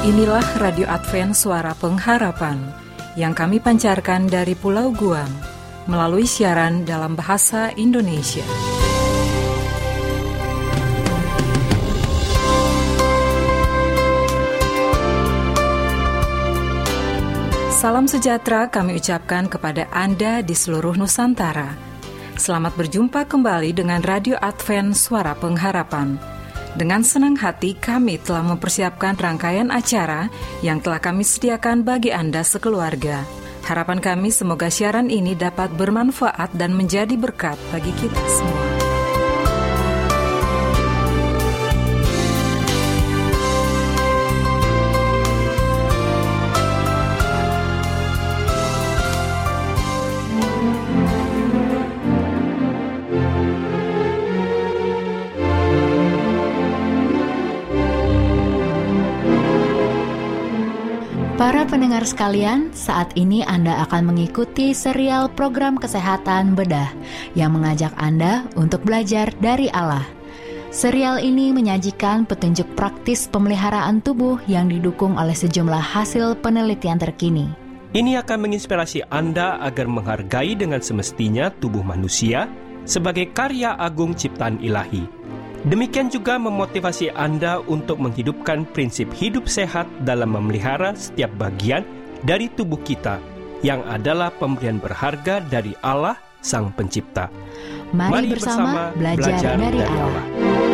Inilah Radio Advent Suara Pengharapan yang kami pancarkan dari Pulau Guam melalui siaran dalam bahasa Indonesia. Salam sejahtera kami ucapkan kepada Anda di seluruh Nusantara. Selamat berjumpa kembali dengan Radio Advent Suara Pengharapan. Dengan senang hati kami telah mempersiapkan rangkaian acara yang telah kami sediakan bagi Anda sekeluarga. Harapan kami semoga siaran ini dapat bermanfaat dan menjadi berkat bagi kita semua. Para pendengar sekalian, saat ini Anda akan mengikuti serial program kesehatan bedah yang mengajak Anda untuk belajar dari Allah. Serial ini menyajikan petunjuk praktis pemeliharaan tubuh yang didukung oleh sejumlah hasil penelitian terkini. Ini akan menginspirasi Anda agar menghargai dengan semestinya tubuh manusia sebagai karya agung ciptaan Ilahi. Demikian juga memotivasi Anda untuk menghidupkan prinsip hidup sehat dalam memelihara setiap bagian dari tubuh kita yang adalah pemberian berharga dari Allah Sang Pencipta. Mari bersama belajar dari Allah.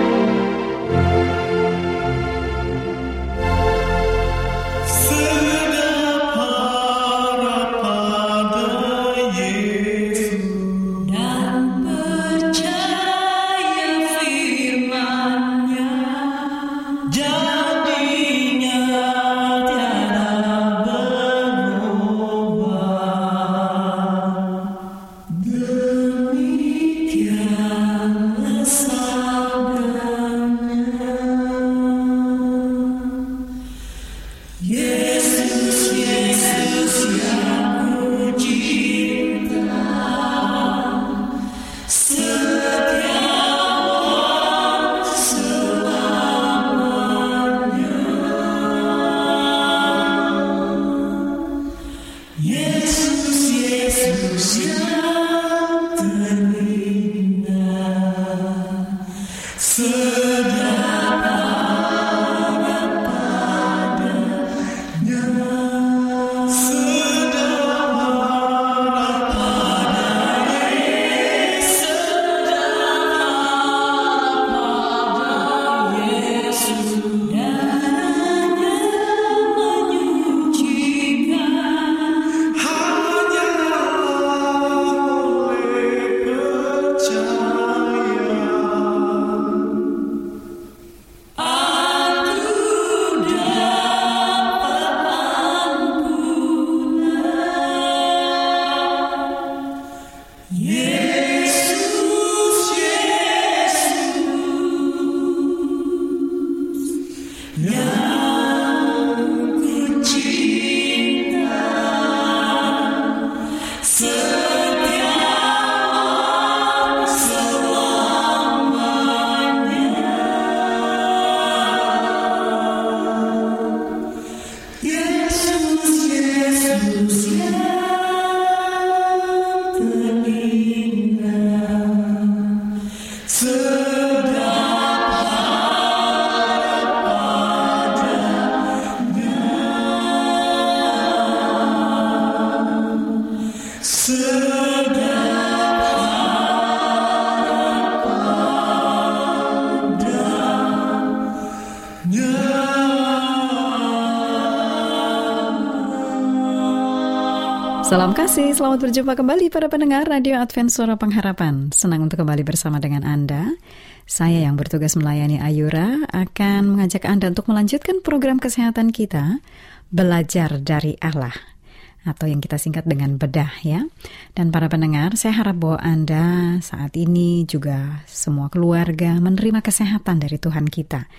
Salam kasih, selamat berjumpa kembali para pendengar Radio Advent Suara Pengharapan. Senang untuk kembali bersama dengan Anda. Saya yang bertugas melayani Ayura akan mengajak Anda untuk melanjutkan program kesehatan kita, Belajar dari Allah, atau yang kita singkat dengan bedah ya. Dan para pendengar, saya harap bahwa Anda saat ini juga semua keluarga menerima kesehatan dari Tuhan kita.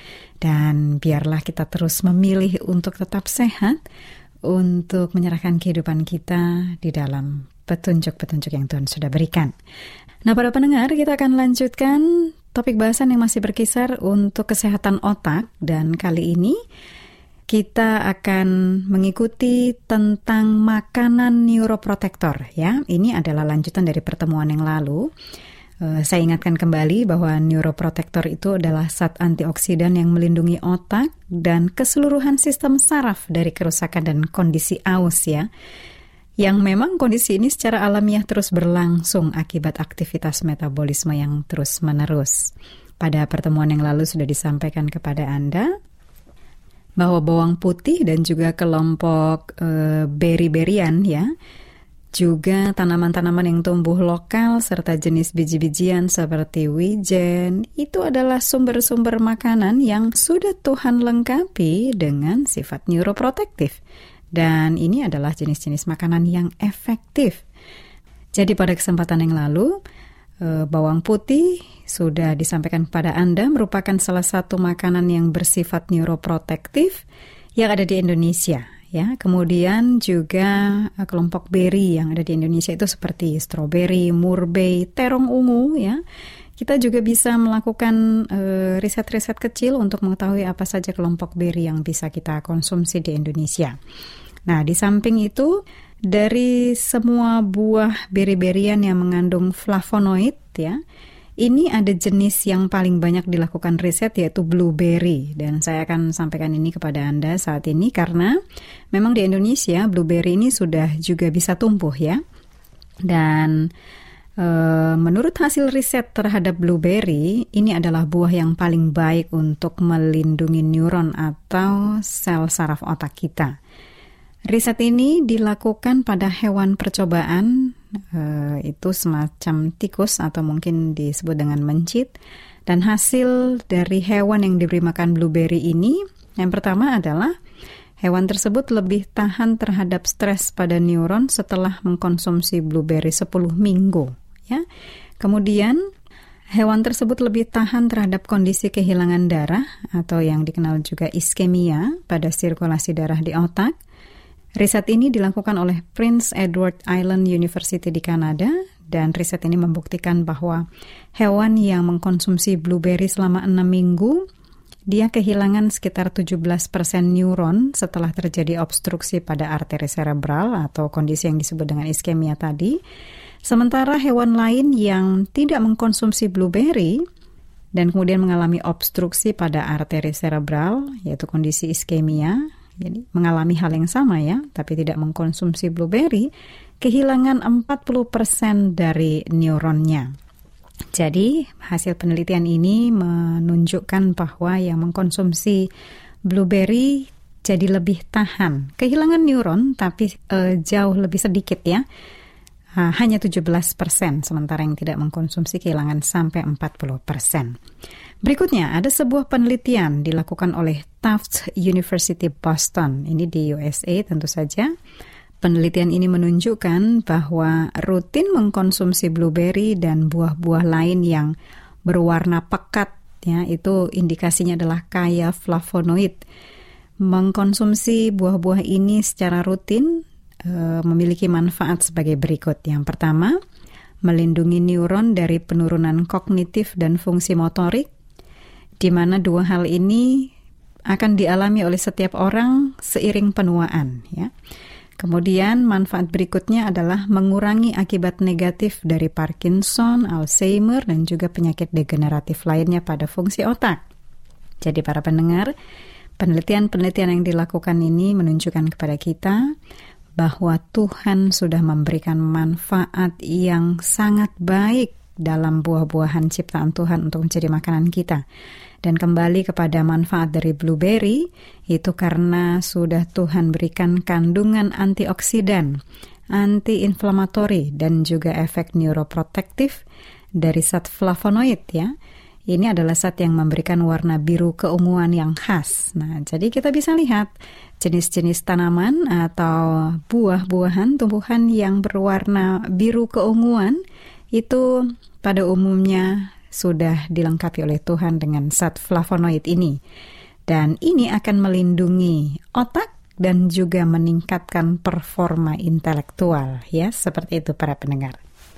Dan biarlah kita terus memilih untuk tetap sehat, untuk menyerahkan kehidupan kita di dalam petunjuk-petunjuk yang Tuhan sudah berikan. Nah, para pendengar, kita akan lanjutkan topik bahasan yang masih berkisar untuk kesehatan otak. Dan kali ini kita akan mengikuti tentang makanan neuroprotector ya. Ini adalah lanjutan dari pertemuan yang lalu. Saya ingatkan kembali bahwa neuroprotector itu adalah zat antioksidan yang melindungi otak dan keseluruhan sistem saraf dari kerusakan dan kondisi aus ya. Yang memang kondisi ini secara alamiah terus berlangsung akibat aktivitas metabolisme yang terus-menerus. Pada pertemuan yang lalu sudah disampaikan kepada Anda bahwa bawang putih dan juga kelompok beri-berian ya, juga tanaman-tanaman yang tumbuh lokal serta jenis biji-bijian seperti wijen itu adalah sumber-sumber makanan yang sudah Tuhan lengkapi dengan sifat neuroprotektif. Dan ini adalah jenis-jenis makanan yang efektif. Jadi pada kesempatan yang lalu, bawang putih sudah disampaikan kepada Anda merupakan salah satu makanan yang bersifat neuroprotektif yang ada di Indonesia. Ya, kemudian juga kelompok beri yang ada di Indonesia itu seperti stroberi, murbei, terong ungu ya. Kita juga bisa melakukan riset-riset kecil untuk mengetahui apa saja kelompok beri yang bisa kita konsumsi di Indonesia. Nah, di samping itu dari semua buah beri-berian yang mengandung flavonoid ya, ini ada jenis yang paling banyak dilakukan riset yaitu blueberry, dan saya akan sampaikan ini kepada Anda saat ini karena memang di Indonesia blueberry ini sudah juga bisa tumbuh ya. Dan menurut hasil riset terhadap blueberry, ini adalah buah yang paling baik untuk melindungi neuron atau sel saraf otak kita. Riset ini dilakukan pada hewan percobaan, itu semacam tikus atau mungkin disebut dengan mencit. Dan hasil dari hewan yang diberi makan blueberry ini, yang pertama adalah hewan tersebut lebih tahan terhadap stres pada neuron setelah mengkonsumsi blueberry 10 minggu. Ya. Kemudian hewan tersebut lebih tahan terhadap kondisi kehilangan darah atau yang dikenal juga iskemia pada sirkulasi darah di otak. Riset ini dilakukan oleh Prince Edward Island University di Kanada, dan riset ini membuktikan bahwa hewan yang mengkonsumsi blueberry selama 6 minggu, dia kehilangan sekitar 17% neuron setelah terjadi obstruksi pada arteri cerebral atau kondisi yang disebut dengan iskemia tadi. Sementara hewan lain yang tidak mengkonsumsi blueberry dan kemudian mengalami obstruksi pada arteri cerebral, yaitu kondisi iskemia, jadi mengalami hal yang sama ya, tapi tidak mengkonsumsi blueberry, kehilangan 40% dari neuronnya. Jadi hasil penelitian ini menunjukkan bahwa yang mengkonsumsi blueberry jadi lebih tahan. Kehilangan neuron tapi jauh lebih sedikit ya, hanya 17%, sementara yang tidak mengkonsumsi kehilangan sampai 40%. Berikutnya, ada sebuah penelitian dilakukan oleh Tufts University Boston. Ini di USA tentu saja. Penelitian ini menunjukkan bahwa rutin mengkonsumsi blueberry dan buah-buah lain yang berwarna pekat, ya, itu indikasinya adalah kaya flavonoid. Mengkonsumsi buah-buah ini secara rutin memiliki manfaat sebagai berikut. Yang pertama, melindungi neuron dari penurunan kognitif dan fungsi motorik, di mana dua hal ini akan dialami oleh setiap orang seiring penuaan. Ya. Kemudian manfaat berikutnya adalah mengurangi akibat negatif dari Parkinson, Alzheimer, dan juga penyakit degeneratif lainnya pada fungsi otak. Jadi para pendengar, penelitian-penelitian yang dilakukan ini menunjukkan kepada kita bahwa Tuhan sudah memberikan manfaat yang sangat baik dalam buah-buahan ciptaan Tuhan untuk menjadi makanan kita. Dan kembali kepada manfaat dari blueberry, itu karena sudah Tuhan berikan kandungan antioksidan, anti-inflamatori, dan juga efek neuroprotektif dari zat flavonoid ya. Ini adalah zat yang memberikan warna biru keunguan yang khas. Nah, jadi kita bisa lihat jenis-jenis tanaman atau buah-buahan, tumbuhan yang berwarna biru keunguan itu pada umumnya sudah dilengkapi oleh Tuhan dengan zat flavonoid ini. Dan ini akan melindungi otak dan juga meningkatkan performa intelektual, ya, seperti itu para pendengar.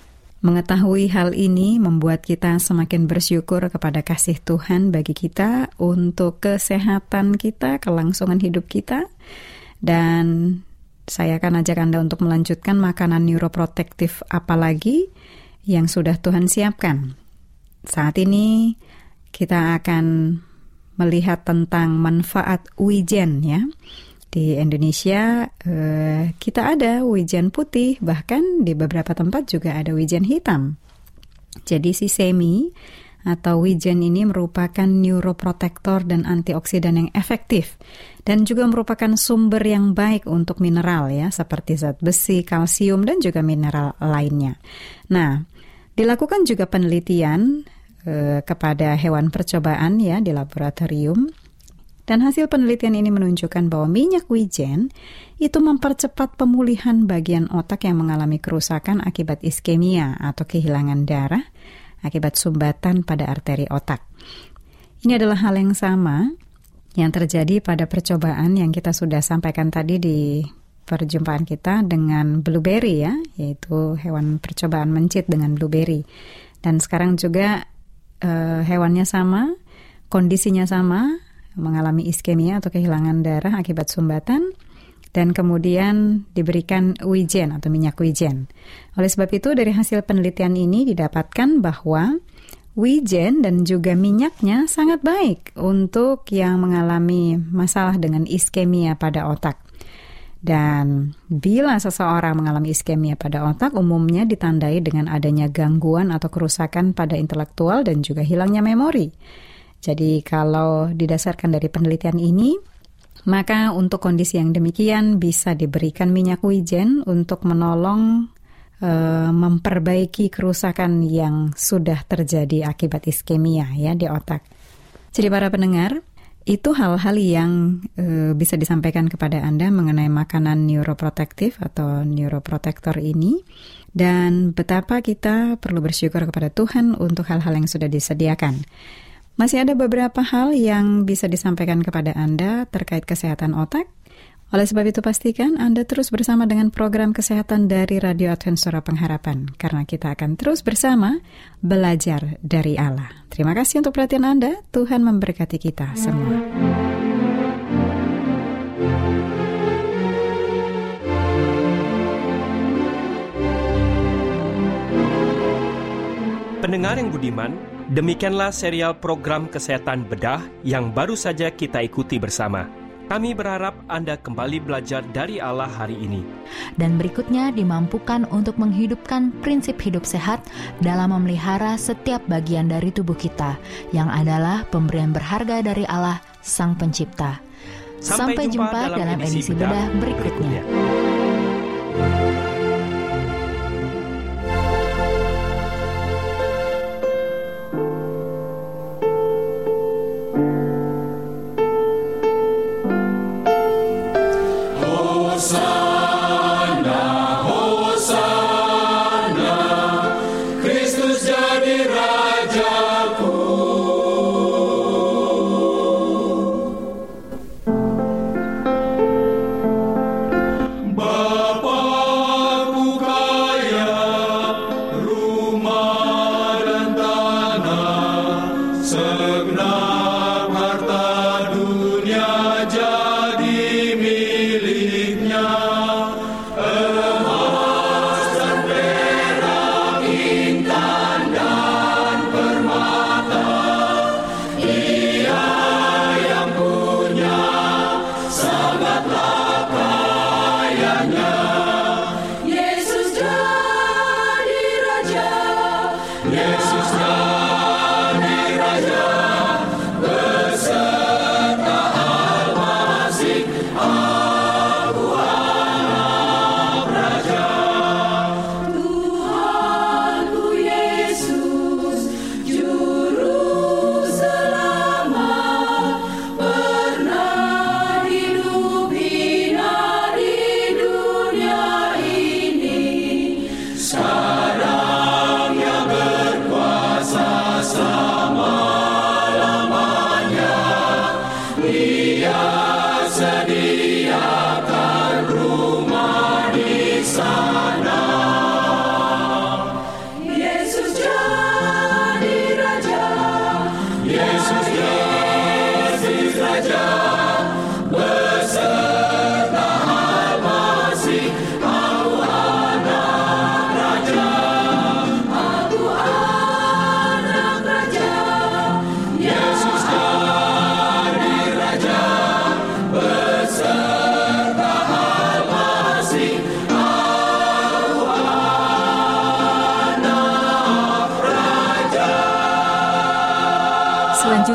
Mengetahui hal ini membuat kita semakin bersyukur kepada kasih Tuhan bagi kita untuk kesehatan kita, kelangsungan hidup kita. Dan saya akan ajak Anda untuk melanjutkan makanan neuroprotektif apa lagi yang sudah Tuhan siapkan. Saat ini kita akan melihat tentang manfaat wijen ya. Di Indonesia kita ada wijen putih, bahkan di beberapa tempat juga ada wijen hitam. Jadi sesame atau wijen ini merupakan neuroprotektor dan antioksidan yang efektif dan juga merupakan sumber yang baik untuk mineral ya, seperti zat besi, kalsium dan juga mineral lainnya. Nah, dilakukan juga penelitian kepada hewan percobaan ya di laboratorium. Dan hasil penelitian ini menunjukkan bahwa minyak wijen itu mempercepat pemulihan bagian otak yang mengalami kerusakan akibat iskemia atau kehilangan darah akibat sumbatan pada arteri otak. Ini adalah hal yang sama yang terjadi pada percobaan yang kita sudah sampaikan tadi di perjumpaan kita dengan blueberry ya, yaitu hewan percobaan mencit dengan blueberry. Dan sekarang juga hewannya sama, kondisinya sama, mengalami iskemia atau kehilangan darah akibat sumbatan, dan kemudian diberikan wijen atau minyak wijen. Oleh sebab itu, dari hasil penelitian ini didapatkan bahwa wijen dan juga minyaknya sangat baik untuk yang mengalami masalah dengan iskemia pada otak. Dan bila seseorang mengalami iskemia pada otak, umumnya ditandai dengan adanya gangguan atau kerusakan pada intelektual dan juga hilangnya memori. Jadi kalau didasarkan dari penelitian ini, maka untuk kondisi yang demikian bisa diberikan minyak wijen untuk menolong memperbaiki kerusakan yang sudah terjadi akibat iskemia ya di otak. Jadi para pendengar, itu hal-hal yang bisa disampaikan kepada Anda mengenai makanan neuroprotektif atau neuroprotektor ini, dan betapa kita perlu bersyukur kepada Tuhan untuk hal-hal yang sudah disediakan. Masih ada beberapa hal yang bisa disampaikan kepada Anda terkait kesehatan otak. Oleh sebab itu pastikan Anda terus bersama dengan program kesehatan dari Radio Advent Suara Pengharapan, karena kita akan terus bersama belajar dari Allah. Terima kasih untuk perhatian Anda. Tuhan memberkati kita semua. Pendengar yang budiman, demikianlah serial program Kesehatan Bedah yang baru saja kita ikuti bersama. Kami berharap Anda kembali belajar dari Allah hari ini. Dan berikutnya dimampukan untuk menghidupkan prinsip hidup sehat dalam memelihara setiap bagian dari tubuh kita, yang adalah pemberian berharga dari Allah, Sang Pencipta. Sampai jumpa dalam edisi Bedah berikutnya. Hidup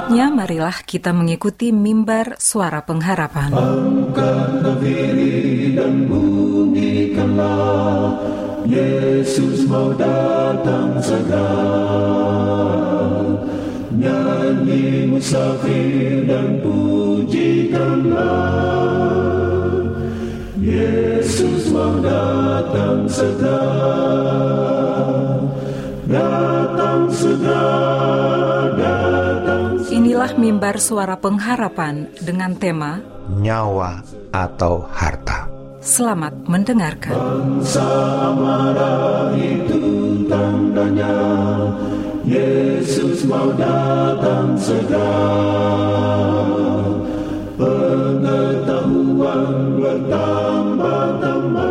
Selanjutnya, marilah kita mengikuti mimbar suara pengharapan. Angkatlah diri dan bunyikanlah, Yesus mau datang segera. Nyanyi musafir dan pujikanlah, Yesus mau datang segera. Datang segera, datang segera. Inilah mimbar suara pengharapan dengan tema Nyawa atau Harta. Selamat mendengarkan. Bangsa marah itu tandanya, Yesus mau datang segera. Pengetahuan bertambah-tambah,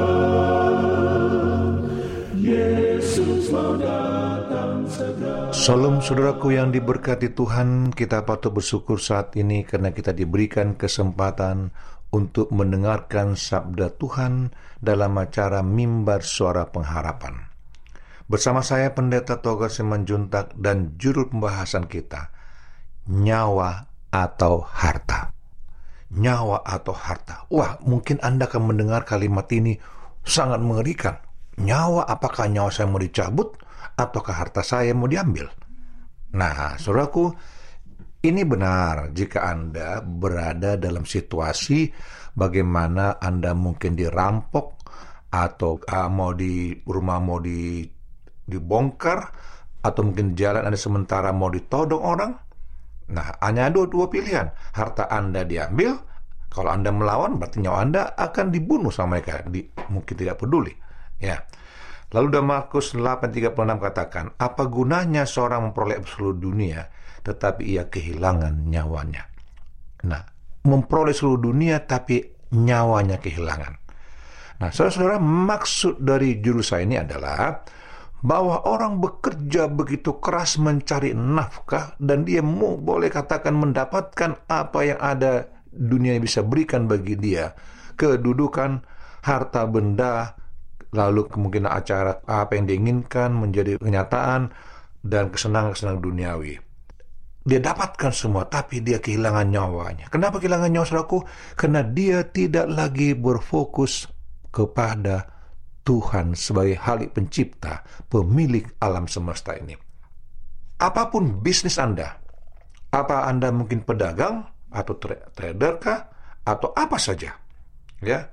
Yesus mau datang segera. Salam saudaraku yang diberkati Tuhan, kita patut bersyukur saat ini karena kita diberikan kesempatan untuk mendengarkan sabda Tuhan dalam acara Mimbar Suara Pengharapan. Bersama saya Pendeta Togar Simanjuntak dan judul pembahasan kita, Nyawa atau Harta. Nyawa atau harta. Wah, mungkin Anda akan mendengar kalimat ini sangat mengerikan. Nyawa, apakah nyawa saya mau dicabut ataukah harta saya mau diambil? Nah, saudaraku, ini benar jika Anda berada dalam situasi bagaimana Anda mungkin dirampok atau rumah mau dibongkar, atau mungkin jalan Anda sementara mau ditodong orang. Nah, hanya ada dua pilihan. Harta Anda diambil, kalau Anda melawan berarti nyawa Anda akan dibunuh sama mereka. Mungkin tidak peduli. Ya. Lalu dalam Markus 8:36 katakan, apa gunanya seorang memperoleh seluruh dunia tetapi ia kehilangan nyawanya? Nah, memperoleh seluruh dunia tapi nyawanya kehilangan. Nah, saudara-saudara, maksud dari judul saya ini adalah bahwa orang bekerja begitu keras mencari nafkah dan dia boleh katakan mendapatkan apa yang ada dunia bisa berikan bagi dia. Kedudukan, harta benda, lalu kemungkinan acara apa yang diinginkan menjadi kenyataan, dan kesenangan-kesenangan duniawi. Dia dapatkan semua, tapi dia kehilangan nyawanya. Kenapa kehilangan nyawa, saudaraku? Karena dia tidak lagi berfokus kepada Tuhan sebagai Khalik Pencipta, pemilik alam semesta ini. Apapun bisnis Anda, apa Anda mungkin pedagang atau trader kah, atau apa saja, ya,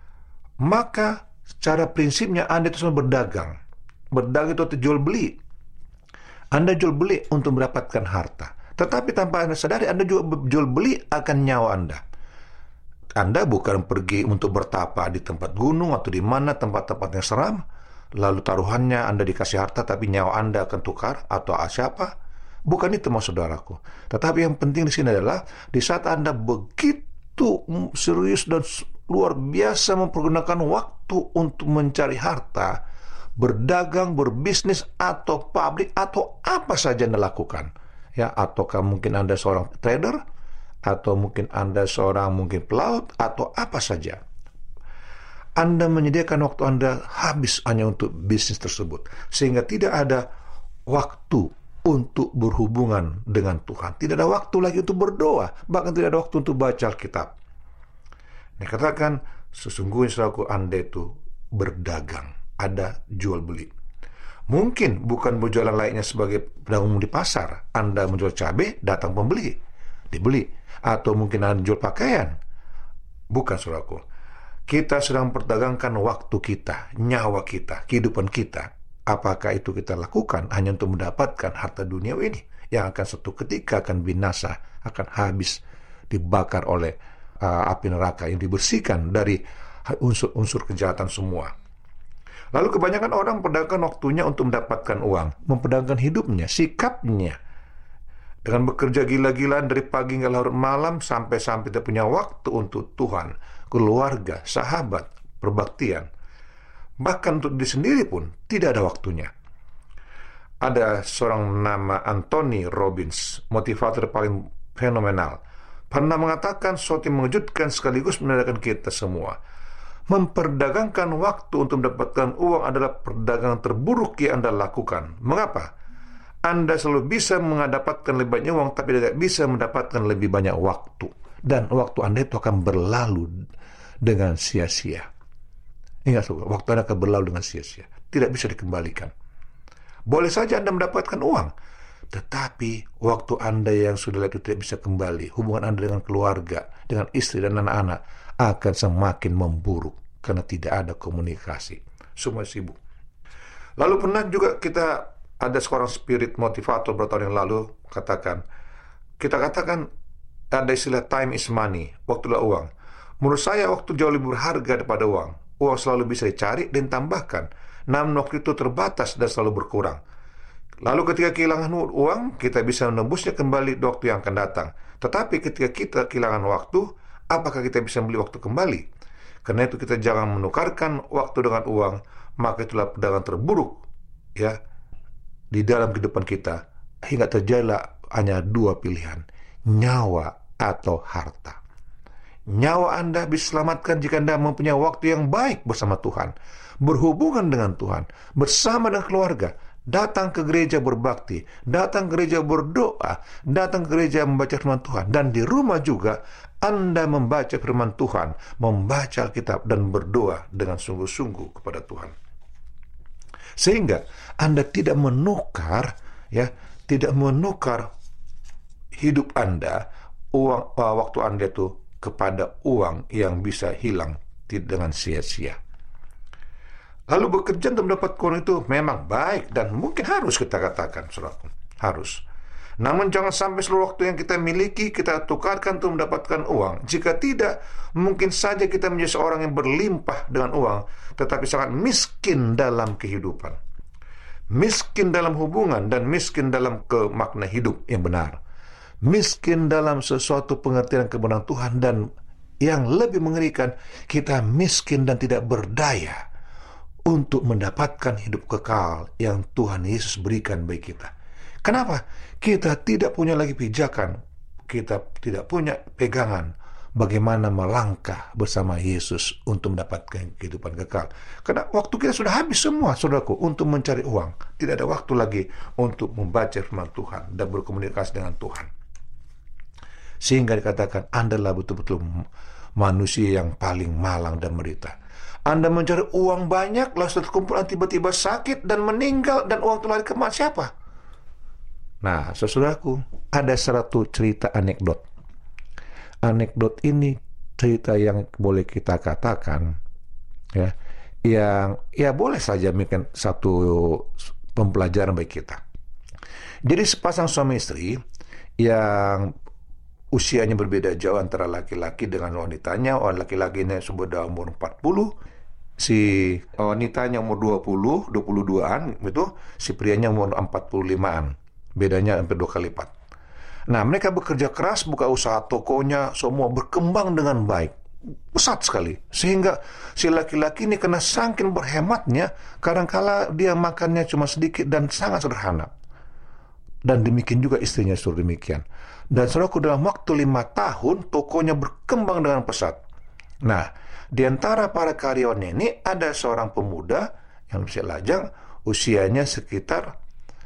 maka secara prinsipnya Anda itu semua berdagang. Berdagang itu jual beli. Anda jual beli untuk mendapatkan harta. Tetapi tanpa Anda sadari, Anda juga jual beli akan nyawa Anda. Anda bukan pergi untuk bertapa di tempat gunung atau di mana tempat-tempat yang seram, lalu taruhannya Anda dikasih harta tapi nyawa Anda akan tukar atau siapa? Bukan itu maksud saudaraku. Tetapi yang penting di sini adalah di saat Anda begitu serius dan luar biasa mempergunakan waktu untuk mencari harta, berdagang, berbisnis atau pabrik atau apa saja Anda lakukan, ya, ataukah mungkin Anda seorang trader, atau mungkin Anda seorang pelaut, atau apa saja. Anda menyediakan waktu Anda habis hanya untuk bisnis tersebut, sehingga tidak ada waktu untuk berhubungan dengan Tuhan. Tidak ada waktu lagi untuk berdoa, bahkan tidak ada waktu untuk baca Alkitab. Dikatakan, sesungguhnya saudaraku, Anda itu berdagang, ada jual beli. Mungkin bukan berjualan layaknya sebagai pedagang di pasar. Anda menjual cabai, datang pembeli, dibeli. Atau mungkin Anda jual pakaian. Bukan, saudaraku. Kita sedang memperdagangkan waktu kita, nyawa kita, kehidupan kita. Apakah itu kita lakukan hanya untuk mendapatkan harta dunia ini yang akan suatu ketika akan binasa, akan habis, dibakar oleh api neraka yang dibersihkan dari unsur-unsur kejahatan semua. Lalu kebanyakan orang memperdagangkan waktunya untuk mendapatkan uang, memperdagangkan hidupnya, sikapnya, dengan bekerja gila-gilaan dari pagi hingga larut malam sampai tidak punya waktu untuk Tuhan, keluarga, sahabat, perbaktian. Bahkan untuk diri sendiri pun tidak ada waktunya. Ada seorang nama Anthony Robbins, motivator paling fenomenal, pernah mengatakan sesuatu yang mengejutkan sekaligus menandakan kita semua. Memperdagangkan waktu untuk mendapatkan uang adalah perdagangan terburuk yang Anda lakukan. Mengapa? Anda selalu bisa mendapatkan lebih banyak uang, tapi tidak bisa mendapatkan lebih banyak waktu. Dan waktu Anda itu akan berlalu dengan sia-sia. Ingat, waktu Anda akan berlalu dengan sia-sia. Tidak bisa dikembalikan. Boleh saja Anda mendapatkan uang, tetapi waktu Anda yang sudah itu tidak bisa kembali. Hubungan Anda dengan keluarga, dengan istri dan anak-anak akan semakin memburuk karena tidak ada komunikasi. Semua sibuk. Lalu pernah juga ada seorang spirit motivator beberapa tahun yang lalu kita katakan ada istilah time is money, waktu adalah uang. Menurut saya waktu jauh lebih berharga daripada uang. Uang selalu bisa dicari dan tambahkan, namun waktu itu terbatas dan selalu berkurang. Lalu ketika kehilangan uang, kita bisa menembusnya kembali di waktu yang akan datang. Tetapi ketika kita kehilangan waktu, apakah kita bisa membeli waktu kembali? Karena itu kita jangan menukarkan waktu dengan uang, maka itulah pedagang terburuk ya di dalam kehidupan kita, hingga terjadilah hanya dua pilihan, nyawa atau harta. Nyawa Anda bisa selamatkan jika Anda mempunyai waktu yang baik bersama Tuhan, berhubungan dengan Tuhan, bersama dengan keluarga, datang ke gereja berbakti, datang ke gereja berdoa, datang ke gereja membaca firman Tuhan, dan di rumah juga Anda membaca firman Tuhan, membaca Alkitab dan berdoa dengan sungguh-sungguh kepada Tuhan. Sehingga Anda tidak menukar hidup Anda, waktu Anda itu kepada uang yang bisa hilang dengan sia-sia. Lalu bekerja untuk mendapat uang itu memang baik dan mungkin harus kita katakan, saudaraku, harus. Namun jangan sampai seluruh waktu yang kita miliki kita tukarkan untuk mendapatkan uang. Jika tidak, mungkin saja kita menjadi seorang yang berlimpah dengan uang, tetapi sangat miskin dalam kehidupan. Miskin dalam hubungan dan miskin dalam makna hidup yang benar. Miskin dalam sesuatu pengertian kebenaran Tuhan, dan yang lebih mengerikan, kita miskin dan tidak berdaya untuk mendapatkan hidup kekal yang Tuhan Yesus berikan bagi kita. Kenapa? Kita tidak punya lagi pijakan, kita tidak punya pegangan bagaimana melangkah bersama Yesus untuk mendapatkan kehidupan kekal. Karena waktu kita sudah habis semua, saudaraku, untuk mencari uang. Tidak ada waktu lagi untuk membaca firman Tuhan dan berkomunikasi dengan Tuhan. Sehingga dikatakan Anda adalah betul-betul manusia yang paling malang dan menderita. Anda mencari uang banyak, lalu setelah terkumpul tiba-tiba sakit dan meninggal, dan uang itu lari ke siapa? Nah, saudaraku, ada satu cerita anekdot. Anekdot ini cerita yang boleh kita katakan yang boleh saja mungkin satu pembelajaran bagi kita. Jadi sepasang suami istri yang usianya berbeda jauh antara laki-laki dengan wanitanya. Laki-lakinya sudah umur 40, si wanitanya umur 22-an, itu si prianya umur 45-an. Bedanya hampir 2 kali lipat. Nah, mereka bekerja keras, buka usaha tokonya, semua berkembang dengan baik, pesat sekali. Sehingga si laki-laki ini kena saking berhematnya, kadangkala dia makannya cuma sedikit dan sangat sederhana. Dan demikian juga istrinya suruh demikian. Dan saudaraku, dalam waktu 5 tahun tokonya berkembang dengan pesat. Nah, di antara para karyawannya ini ada seorang pemuda yang masih lajang, usianya sekitar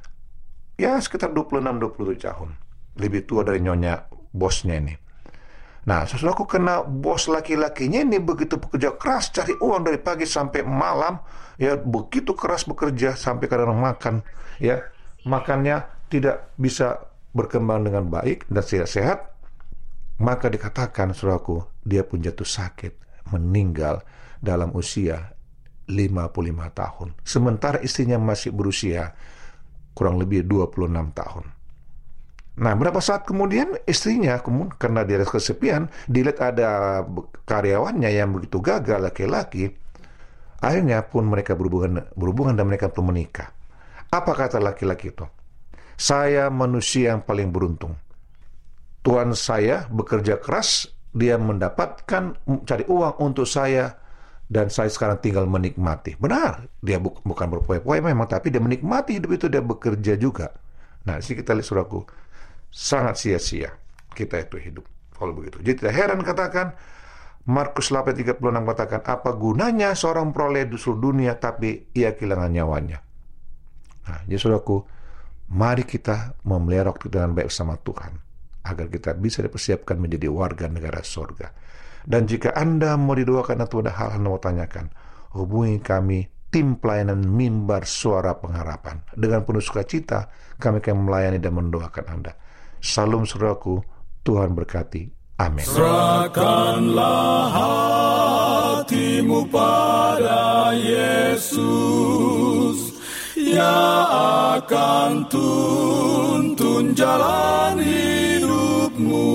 26-27 tahun. Lebih tua dari nyonya bosnya ini. Nah, saudaraku, kena bos laki-lakinya ini begitu bekerja keras cari uang dari pagi sampai malam, begitu keras bekerja sampai kadang makan, makannya tidak bisa berkembang dengan baik dan tidak sehat. Maka dikatakan, saudaraku, dia pun jatuh sakit, meninggal dalam usia 55 tahun. Sementara istrinya masih berusia kurang lebih 26 tahun. Nah, berapa saat kemudian istrinya, karena dia kesepian, dilihat ada karyawannya yang begitu gagal laki-laki, akhirnya pun mereka berhubungan dan mereka pun menikah. Apa kata laki-laki itu? Saya manusia yang paling beruntung. Tuan saya bekerja keras, dia mendapatkan cari uang untuk saya, dan saya sekarang tinggal menikmati. Benar, dia bukan berpoya-poya memang, tapi dia menikmati hidup itu, dia bekerja juga. Nah, sini kita lihat, saudaraku, sangat sia-sia kita itu hidup kalau begitu. Jadi tidak heran katakan Markus 8:36 katakan, apa gunanya seorang peroleh seluruh dunia tapi ia kehilangan nyawanya. Nah, jadi saudaraku, Mari kita memelihara waktu dengan baik bersama Tuhan, agar kita bisa dipersiapkan menjadi warga negara surga. Dan jika Anda mau didoakan atau ada hal-hal yang mau tanyakan, hubungi kami, tim pelayanan Mimbar Suara Pengharapan. Dengan penuh sukacita, kami akan melayani dan mendoakan Anda. Salam saudaraku, Tuhan berkati. Amin. Serahkanlah hatimu pada Yesus, Ia akan tuntun jalan hidupmu.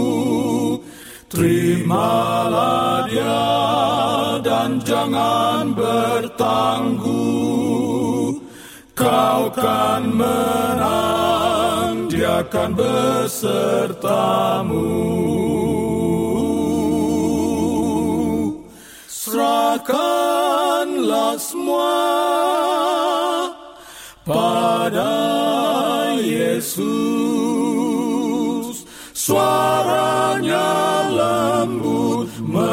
Terimalah Dia dan jangan bertangguh. Kau kan menang, Dia akan besertamu. Serahkanlah semua pada Yesus. Suaranya lembut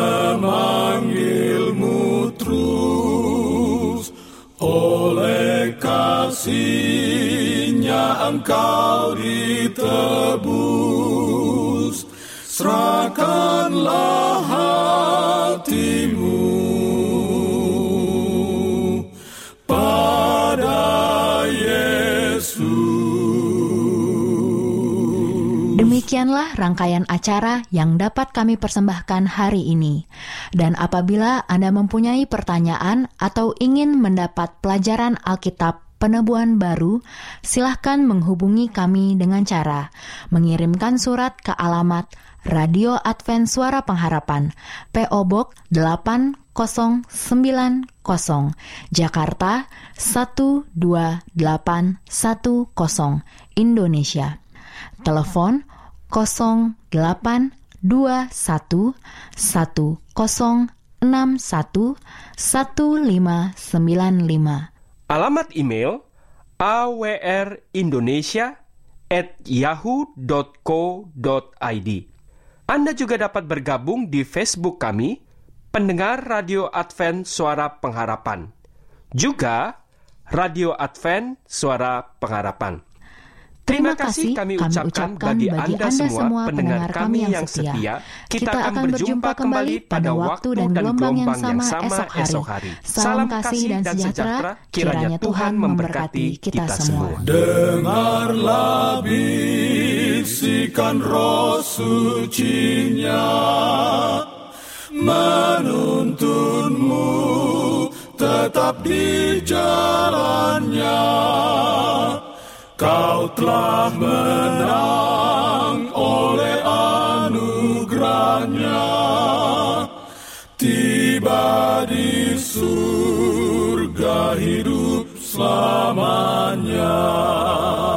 memanggilmu terus. Oleh kasih-Nya engkau ditebus. Serahkanlah hatimu pada Yesus. Demikianlah rangkaian acara yang dapat kami persembahkan hari ini. Dan apabila Anda mempunyai pertanyaan atau ingin mendapat pelajaran Alkitab Penebuan Baru, silahkan menghubungi kami dengan cara mengirimkan surat ke alamat Radio Advent Suara Pengharapan, P.O. Box 8090, Jakarta 12810, Indonesia. Telepon 082110611595. Alamat email awrindonesia@yahoo.co.id. Anda juga dapat bergabung di Facebook kami, Pendengar Radio Advent Suara Pengharapan. Juga Radio Advent Suara Pengharapan. Terima kasih kami ucapkan bagi Anda semua pendengar kami yang setia. Kita akan berjumpa kembali pada waktu dan gelombang yang sama esok hari. Salam kasih dan sejahtera, kiranya Tuhan memberkati kita semua. Dengarlah bisikan Roh Suci-Nya, menuntunmu tetap di jalannya. Kau telah menang oleh anugerah-Nya, tiba di surga hidup selamanya.